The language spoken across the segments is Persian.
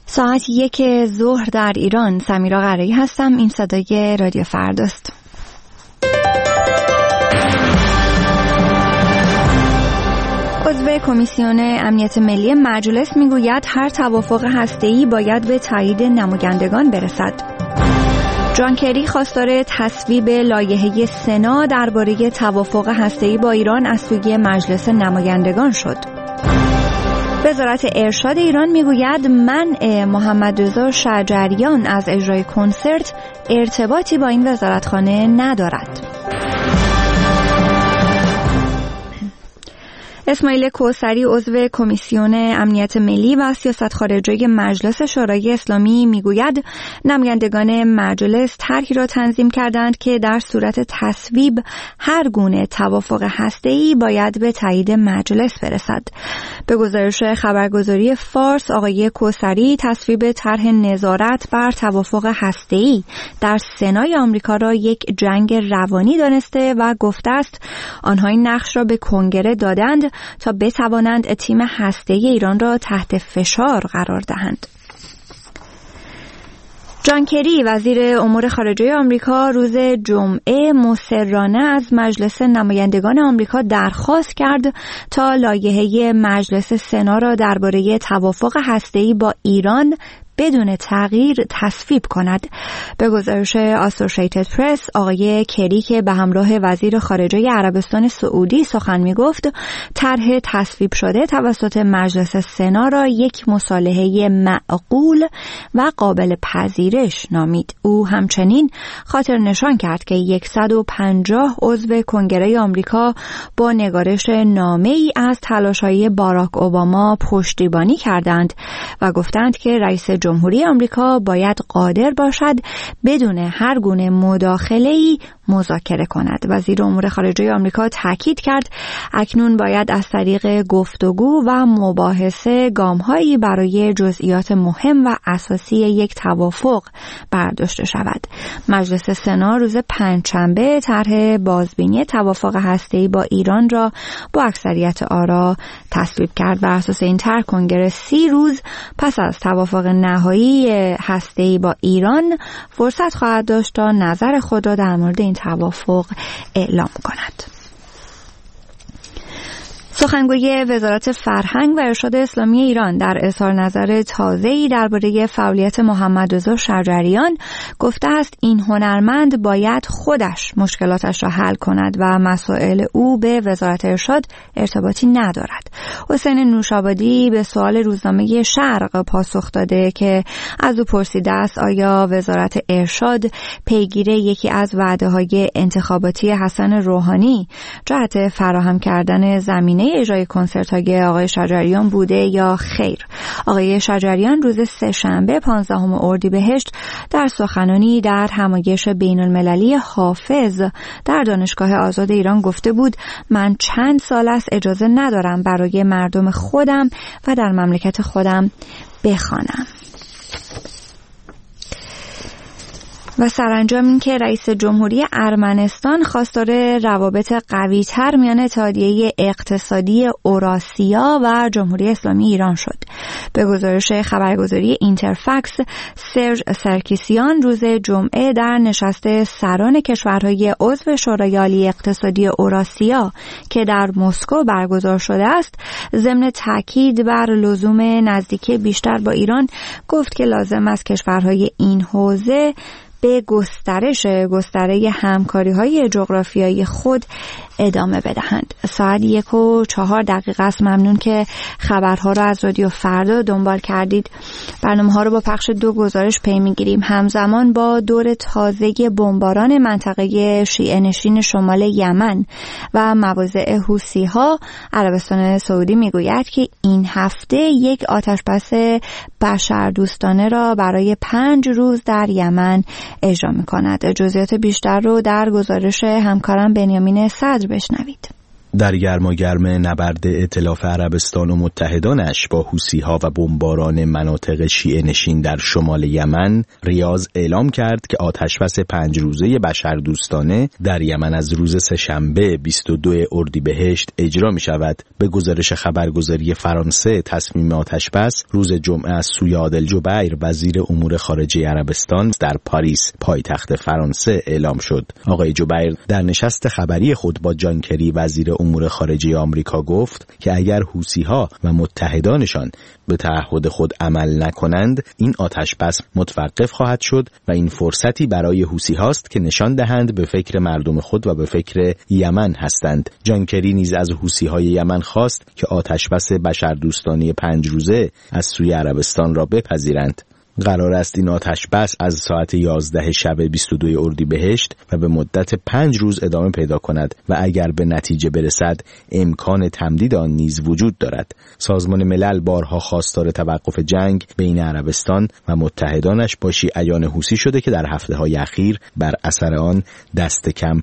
ساعت 1 ظهر در ایران. سمیرا قرایی هستم. این صدای رادیو فرداست. عضو کمیسیون امنیت ملی مجلس میگوید هر توافق هسته‌ای باید به تایید نمایندگان برسد. جان کری خواستار تصویب لایحه سنا درباره توافق هسته‌ای با ایران از سوی مجلس نمایندگان شد. وزارت ارشاد ایران میگوید منع محمدرضا شجریان از اجرای کنسرت ارتباطی با این وزارتخانه ندارد. اسماعیل کوثری عضو کمیسیون امنیت ملی و سیاست خارجی مجلس شورای اسلامی میگوید نمایندگان مجلس طرحی را تنظیم کردند که در صورت تصویب هر گونه توافق هسته‌ای باید به تایید مجلس برسد. به گزارش خبرگزاری فارس، آقای کوثری تصویب طرح نظارت بر توافق هسته‌ای در سنای آمریکا را یک جنگ روانی دانسته و گفته است آنها این نقش را به کنگره دادند تا بتوانند تیم هسته‌ای ایران را تحت فشار قرار دهند. جان کری وزیر امور خارجه آمریکا روز جمعه مصرانه از مجلس نمایندگان آمریکا درخواست کرد تا لایحه مجلس سنا را درباره توافق هسته‌ای با ایران بدون تغییر تصویب کند. به گزارش آسوشیتد پرس، آقای کری که به همراه وزیر خارجه عربستان سعودی سخن می‌گفت، طرح تصویب شده توسط مجلس سنا را یک مصالحه معقول و قابل پذیرش نامید. او همچنین خاطر نشان کرد که 150 عضو کنگره آمریکا با نگارش نامه‌ای از تلاش‌های باراک اوباما پشتیبانی کردند و گفتند که رئیس جمهوری آمریکا باید قادر باشد بدون هر گونه مداخله‌ای مذاکره کند. وزیر امور خارجه آمریکا تاکید کرد اکنون باید از طریق گفتگو و مباحثه گام‌هایی برای جزئیات مهم و اساسی یک توافق برداشته شود. مجلس سنا روز پنجشنبه طرح بازبینی توافق هسته‌ای با ایران را با اکثریت آرا تصویب کرد و بر اساس این طرح کنگره 30 روز پس از توافق نهایی هسته‌ای با ایران فرصت خواهد داشت تا نظر خود را در مورد این توافق اعلام کند. سخنگوی وزارت فرهنگ و ارشاد اسلامی ایران در اظهار نظر تازه‌ای درباره فعالیت محمدرضا شجریان گفته است این هنرمند باید خودش مشکلاتش را حل کند و مسائل او به وزارت ارشاد ارتباطی ندارد. حسین نوشابادی به سوال روزنامه شرق پاسخ داده که از او پرسیده است آیا وزارت ارشاد پیگیر یکی از وعده‌های انتخاباتی حسن روحانی جهت فراهم کردن زمینه اجرای کنسرت‌های آقای شجریان بوده یا خیر. آقای شجریان روز سه‌شنبه 15 اردیبهشت در سخنرانی در همایش بین‌المللی حافظ در دانشگاه آزاد ایران گفته بود من چند سال است اجازه ندارم برای مردم خودم و در مملکت خودم بخوانم. و سرانجام این که رئیس جمهوری ارمنستان خواستار روابط قوی‌تر میان اتحادیه اقتصادی اوراسیا و جمهوری اسلامی ایران شد. به گزارش خبرگزاری اینترفکس، سرژ سرکیسیان روز جمعه در نشست سران کشورهای عضو شورای عالی اقتصادی اوراسیا که در مسکو برگزار شده است، ضمن تاکید بر لزوم نزدیکی بیشتر با ایران گفت که لازم است کشورهای این حوزه به گستره همکاری‌های جغرافیایی خود ادامه بدهند. ساعت 1:04 است. ممنون که خبرها را از رادیو فردا دنبال کردید. برنامه‌ها رو با پخش 2 گزارش پی می‌گیریم. همزمان با دور تازه بمباران منطقه شیعه نشین شمال یمن و مواضع حوثی‌ها، عربستان سعودی میگوید که این هفته یک آتشبس بشردوستانه را برای 5 روز در یمن اجرا می‌کند. جزئیات بیشتر رو در گزارش همکارم بنیامین صدر بشنوید. در گرماگرم نبرد ائتلاف عربستان و متحدانش با حوثی‌ها و بمباران مناطق شیعه نشین در شمال یمن، ریاض اعلام کرد که آتشبس 5 روزه بشردوستانه در یمن از روز سه‌شنبه 22 اردیبهشت اجرا می شود. به گزارش خبرگزاری فرانسه، تصمیم آتشبس روز جمعه از سوی عادل جبیر وزیر امور خارجه عربستان در پاریس، پایتخت فرانسه اعلام شد. آقای جبیر در نشست خبری خود با جان کری وزیر امور خارجه آمریکا گفت که اگر حوثی‌ها و متحدانشان به تعهد خود عمل نکنند، این آتشبس متوقف خواهد شد و این فرصتی برای حوثی‌هاست که نشان دهند به فکر مردم خود و به فکر یمن هستند. جان کری نیز از حوثی‌های یمن خواست که آتشبس بشردوستانه 5 روزه از سوی عربستان را بپذیرند. قرار است این آتشبس از ساعت 11 شب 22 اردیبهشت و به مدت 5 روز ادامه پیدا کند و اگر به نتیجه برسد امکان تمدید آن نیز وجود دارد. سازمان ملل بارها خواستار توقف جنگ بین عربستان و متحدانش با شیعیان حوثی شده که در هفته‌های اخیر بر اثر آن دست کم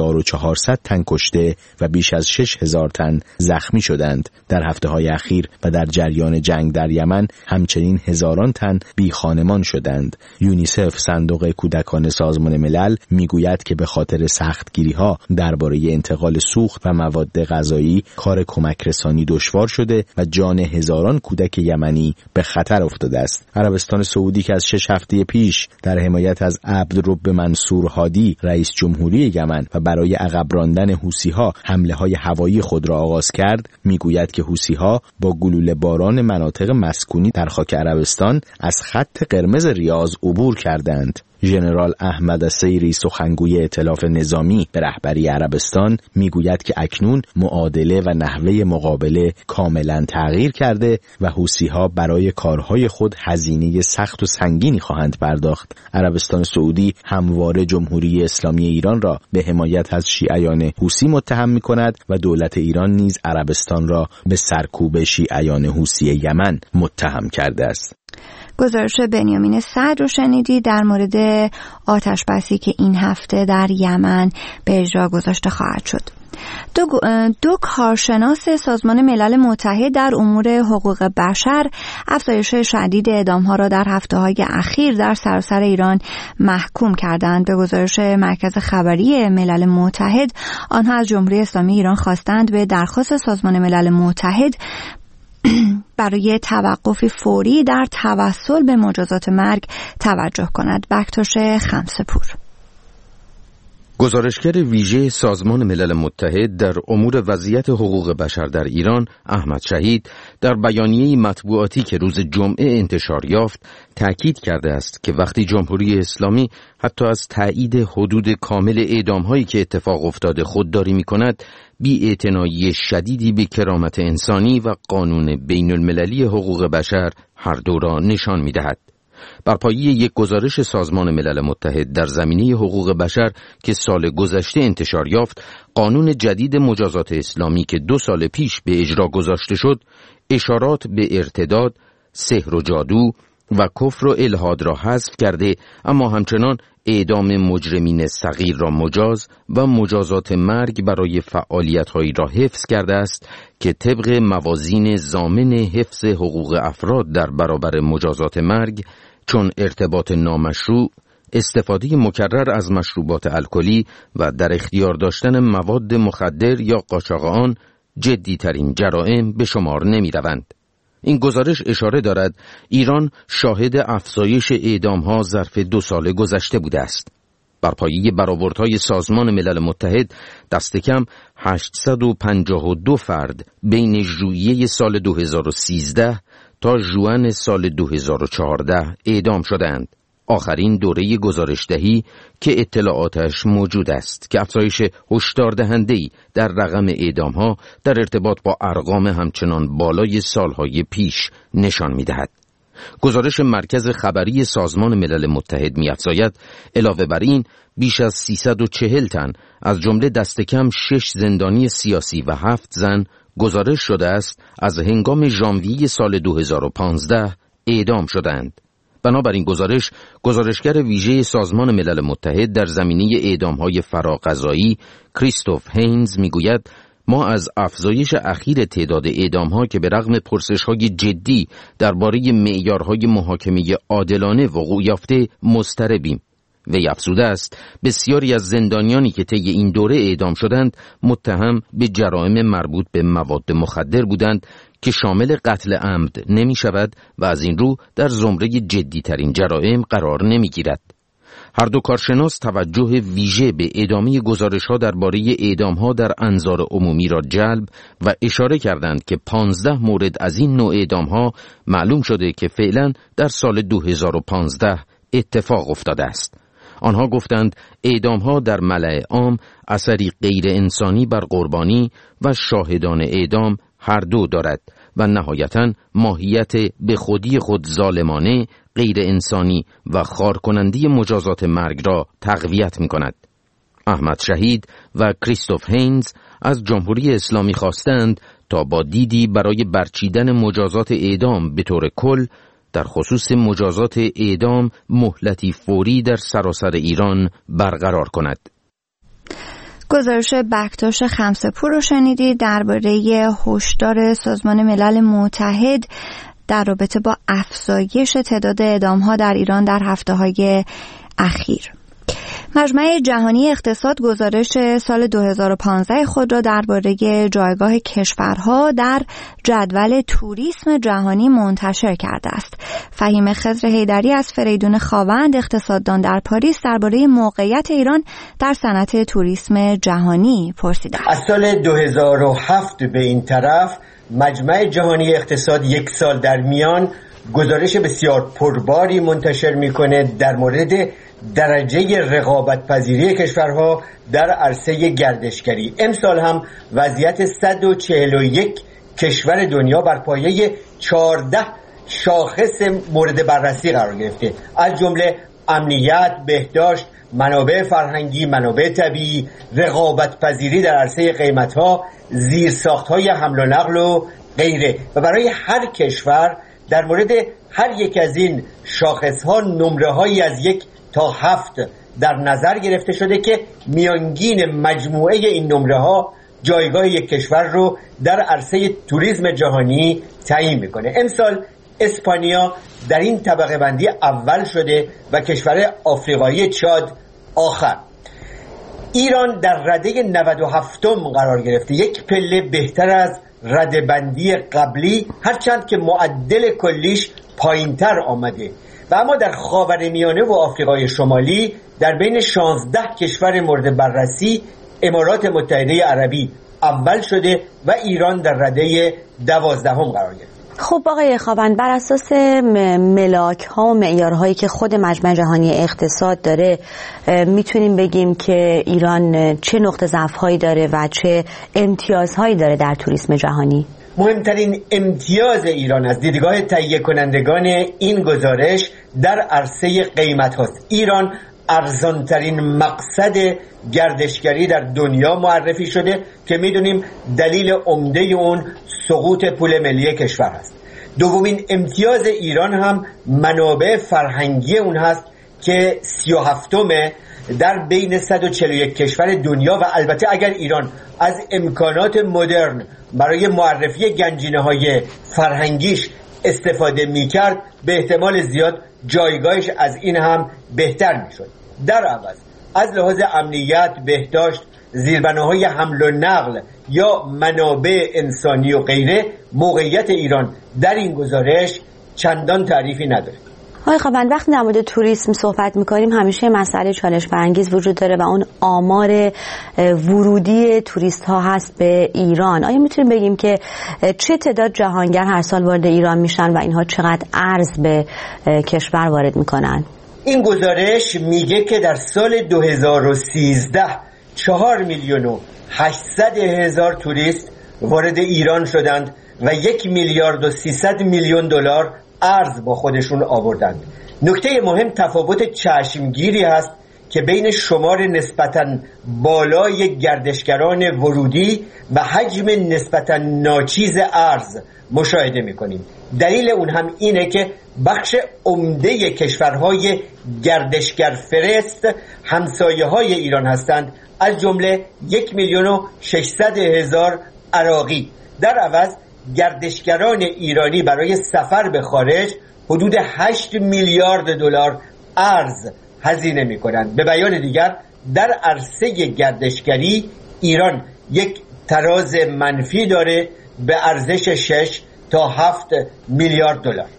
1400 تن کشته و بیش از 6000 تن زخمی شدند. در هفته‌های اخیر و در جریان جنگ در یمن همچنین هزاران تن خانمان شدند. یونیسف، صندوق کودکان سازمان ملل، میگوید که به خاطر سختگیری‌ها درباره انتقال سوخت و مواد غذایی کار کمک رسانی دشوار شده و جان هزاران کودک یمنی به خطر افتاده است. عربستان سعودی که از 6 هفته پیش در حمایت از عبدالرب منصور هادی رئیس جمهوری یمن و برای عقب راندن حوثی‌ها حمله‌های هوایی خود را آغاز کرد، میگوید که حوثی‌ها با گلوله باران مناطق مسکونی در خاک عربستان از خط قرمز ریاض عبور کردند. ژنرال احمد السیری، سخنگوی ائتلاف نظامی به رهبری عربستان، میگوید که اکنون معادله و نحوه مقابله کاملا تغییر کرده و حوثی‌ها برای کارهای خود هزینه سخت و سنگینی خواهند پرداخت. عربستان سعودی همواره جمهوری اسلامی ایران را به حمایت از شیعیان حوثی متهم می‌کند و دولت ایران نیز عربستان را به سرکوب شیعیان حوثی یمن متهم کرده است. گزارش بنیامین سعد رو شنیدی در مورد آتشبسی که این هفته در یمن به اجرا گذاشته خواهد شد. دو کارشناس سازمان ملل متحد در امور حقوق بشر افزایش شدید اعدام‌ها را در هفته‌های اخیر در سراسر ایران محکوم کردند. به گزارش مرکز خبری ملل متحد، آنها از جمهوری اسلامی ایران خواستند به درخواست سازمان ملل متحد برای توقفی فوری در توسل به مجازات مرگ توجه کند. بکتاش خمسه‌پور. گزارشگر ویژه سازمان ملل متحد در امور وضعیت حقوق بشر در ایران، احمد شهید، در بیانیه مطبوعاتی که روز جمعه انتشار یافت تأکید کرده است که وقتی جمهوری اسلامی حتی از تایید حدود کامل اعدام‌هایی که اتفاق افتاده خودداری می‌کند، بی‌اعتنایی شدیدی به کرامت انسانی و قانون بین المللی حقوق بشر هر دو را نشان می‌دهد. بر پایه یک گزارش سازمان ملل متحد در زمینه حقوق بشر که سال گذشته انتشار یافت، قانون جدید مجازات اسلامی که 2 سال پیش به اجرا گذاشته شد، اشارات به ارتداد، سحر و جادو و کفر و الحاد را حذف کرده، اما همچنان اعدام مجرمین صغیر را مجاز و مجازات مرگ برای فعالیت‌هایی را حفظ کرده است که طبق موازین ضامن حفظ حقوق افراد در برابر مجازات مرگ، چون ارتباط نامشروع، استفاده مکرر از مشروبات الکلی و در اختیار داشتن مواد مخدر یا قاچاق آن جدی‌ترین جرائم به شمار نمی‌روند. این گزارش اشاره دارد ایران شاهد افزایش اعدام‌ها ظرف 2 سال گذشته بوده است. بر پایه برآوردهای سازمان ملل متحد دست کم 852 فرد بین ژوئیه سال 2013 تا ژوئن سال 2014 اعدام شدند. آخرین دوره گزارشدهی که اطلاعاتش موجود است که افزایش هشدار دهنده‌ای در رقم اعدام‌ها در ارتباط با ارقام همچنان بالای سالهای پیش نشان می‌دهد. گزارش مرکز خبری سازمان ملل متحد می‌افزاید علاوه بر این بیش از 340 تن از جمله دست کم 6 زندانی سیاسی و 7 زن گزارش شده است از هنگام ژانویه سال 2015 اعدام شدند. بنابراین گزارشگر ویژه سازمان ملل متحد در زمینه اعدام‌های فراقضایی کریستوف هینز میگوید ما از افزایش اخیر تعداد اعدام‌ها که به رغم پرسش‌های جدی درباره معیارهای محاکمه عادلانه وقوع یافته مضطربیم. وی افزوده است بسیاری از زندانیانی که طی این دوره اعدام شدند متهم به جرائم مربوط به مواد مخدر بودند که شامل قتل عمد نمی شود و از این رو در زمره جدی‌ترین جرائم قرار نمی گیرد. هر دو کارشناس توجه ویژه به ادامه گزارش‌ها درباره اعدام‌ها در انظار عمومی را جلب و اشاره کردند که 15 مورد از این نوع اعدام‌ها معلوم شده که فعلا در سال 2015 اتفاق افتاده است. آنها گفتند اعدام‌ها در ملأ عام اثری غیر انسانی بر قربانی و شاهدان اعدام هر دو دارد و نهایتاً ماهیت به خودی خود ظالمانه، غیر انسانی و خار کننده مجازات مرگ را تقویت می کند. احمد شهید و کریستوف هینز از جمهوری اسلامی خواستند تا با دیدی برای برچیدن مجازات اعدام به طور کل در خصوص مجازات اعدام مهلتی فوری در سراسر ایران برقرار کند. گزارش بکتاش خمسه‌پور رو شنیدید درباره هشدار سازمان ملل متحد در رابطه با افزایش تعداد اعدام‌ها در ایران در هفته‌های اخیر. مجمع جهانی اقتصاد گزارش سال 2015 خود را درباره جایگاه کشورها در جدول توریسم جهانی منتشر کرده است. فهیم خضر حیدری از فریدون خاوند اقتصاددان در پاریس درباره موقعیت ایران در صنعت توریسم جهانی پرسیده است. از سال 2007 به این طرف مجمع جهانی اقتصاد یک سال در میان گزارش بسیار پرباری منتشر میکنه در مورد درجه رقابت پذیری کشورها در عرصه گردشگری. امسال هم وضعیت 141 کشور دنیا بر پایه 14 شاخص مورد بررسی قرار گرفته، از جمله امنیت، بهداشت، منابع فرهنگی، منابع طبیعی، رقابت پذیری در عرصه قیمت‌ها، زیرساخت‌های حمل و نقل و غیره. و برای هر کشور در مورد هر یک از این شاخص‌ها نمره‌هایی از 1 تا 7 در نظر گرفته شده که میانگین مجموعه این نمره‌ها جایگاه یک کشور رو در عرصه توریسم جهانی تعیین میکنه. امسال اسپانیا در این طبقه بندی اول شده و کشور آفریقایی چاد آخر. ایران در رده 97م قرار گرفته، یک پله بهتر از رده بندی قبلی، هرچند که معدل کلیش پایینتر آمده. و اما در خاورمیانه و آفریقای شمالی در بین 16 کشور مورد بررسی امارات متحده عربی اول شده و ایران در رده 12م قرار گرفته. خب آقای خاوند، بر اساس ملاک ها و معیارهایی که خود مجمع جهانی اقتصاد داره میتونیم بگیم که ایران چه نقطه ضعف هایی داره و چه امتیازهایی داره در توریسم جهانی؟ مهمترین امتیاز ایران از دیدگاه تهیه کنندگان این گزارش در عرصه قیمت هاست. ایران ارزانترین مقصد گردشگری در دنیا معرفی شده که میدونیم دلیل عمده اون سقوط پول ملی کشور هست. دومین امتیاز ایران هم منابع فرهنگی اون هست که 37م در بین 141 کشور دنیا و البته اگر ایران از امکانات مدرن برای معرفی گنجینه‌های فرهنگیش استفاده می‌کرد به احتمال زیاد جایگاهش از این هم بهتر می‌شد. در عوض از لحاظ امنیت، بهداشت، زیربناهای حمل و نقل یا منابع انسانی و غیره موقعیت ایران در این گزارش چندان تعریفی نداره. آقای خاوند، وقتی در مورد توریسم صحبت می‌کنیم همیشه مسئله چالش برانگیز وجود داره و اون آمار ورودی توریست ها هست به ایران. آیا میتونیم بگیم که چه تعداد جهانگر هر سال وارد ایران میشن و اینها چقدر ارز به کشور وارد میکنن؟ این گزارش میگه که در سال 2013 4,800,000 توریست وارد ایران شدند و 1,300,000,000 دلار ارز با خودشون آوردند. نکته مهم تفاوت چشمگیری هست که بین شمار نسبتاً بالای گردشگران ورودی و حجم نسبتاً ناچیز ارز مشاهده می‌کنیم. دلیل اون هم اینه که بخش عمده کشورهای گردشگر فرست همسایه‌های ایران هستند، از جمله 1,600,000 عراقی. در عوض گردشگران ایرانی برای سفر به خارج حدود 8 میلیارد دلار ارز هزینه می‌کنند. به بیان دیگر در عرصه گردشگری ایران یک تراز منفی داره به ارزش 6 تا 7 میلیارد دلار.